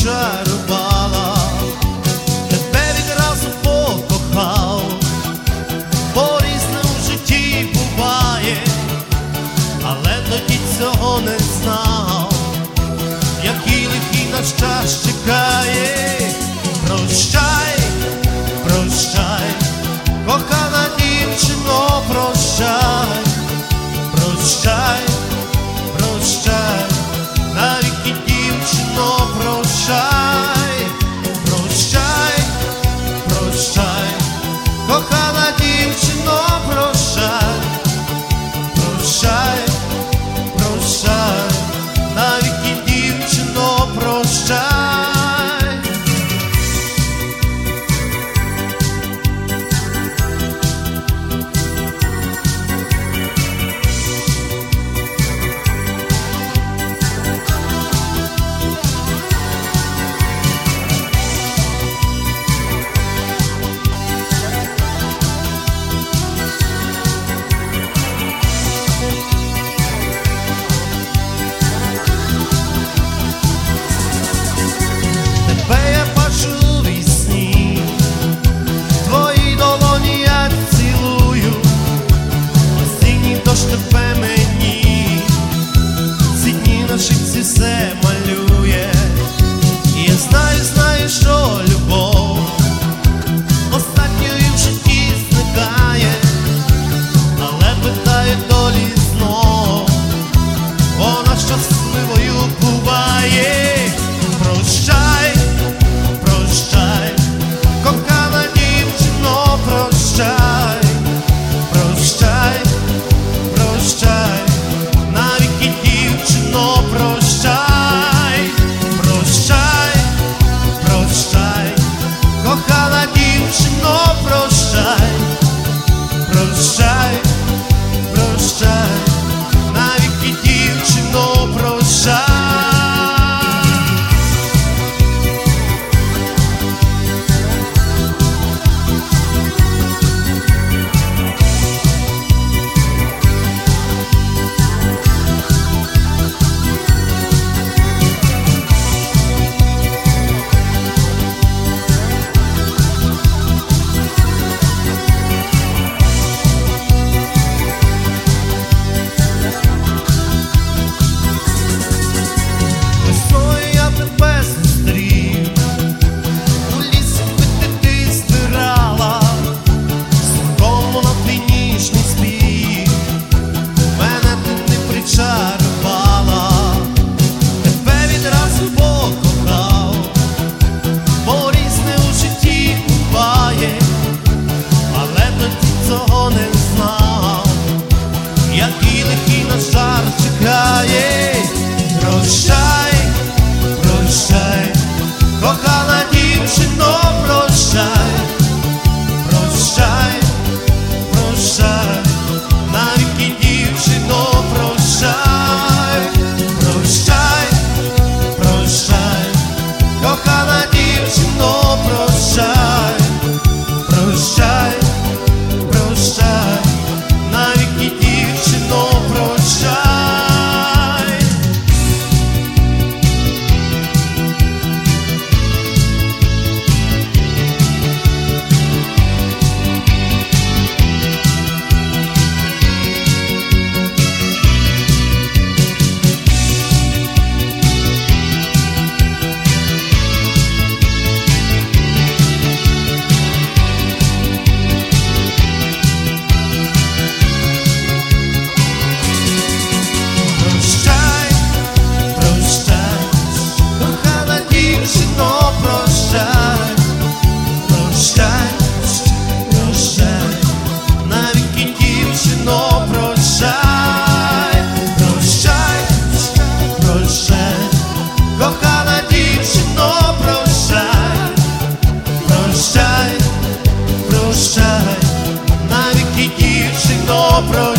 причарувала, тебе відразу покохав, бо різне в житті буває, але тоді цього не знав, який лихий наш час чекає. Прощай, прощай, кохана дівчино, прощай, прощай, прощай, навіки дівчино, прощай, прощай, прощай, кохана дівчино, прощай, прощай, прощай, навіки дівчино, прощай. Тебе я бачу у вісні, твої долоні я цілую, осінній дощ тебе мені, ці дні на шипці все малює. І я знаю, знаю, що любов останньою в житті зникає, але питає долі знов, вона щасливою буває. Прощай, прощай, кохана дівчино, прощай, прощай, прощай, навіки дівчино, прощай, прощай, прощай, кохана дівчино, прощай, прощай, прощай, навіки дівчино, прощай. Весною я тебе зустрів, у лісі квіти ти збирала, струмом на твій ніжний спів, мене ти не причарувала, тебе відразу покохав, бо різне у житті буває, але тоді цього не знав, який лихий наш жар чекає. Прощай, прощай, кохана дівчино, прощай, прощай, прощай, навіки дівчино, прощай, прощай, прощай, кохана дівчино, прощай, прощай, прощай, навіки дівчино, прощай. Прощай, прощай, кохана дівчино, прощай, прощай, прощай, навіки дівчино, прощай, прощай, прощай, кохана дівчино, прощай, прощай, прощай, навіки дівчино, прощай.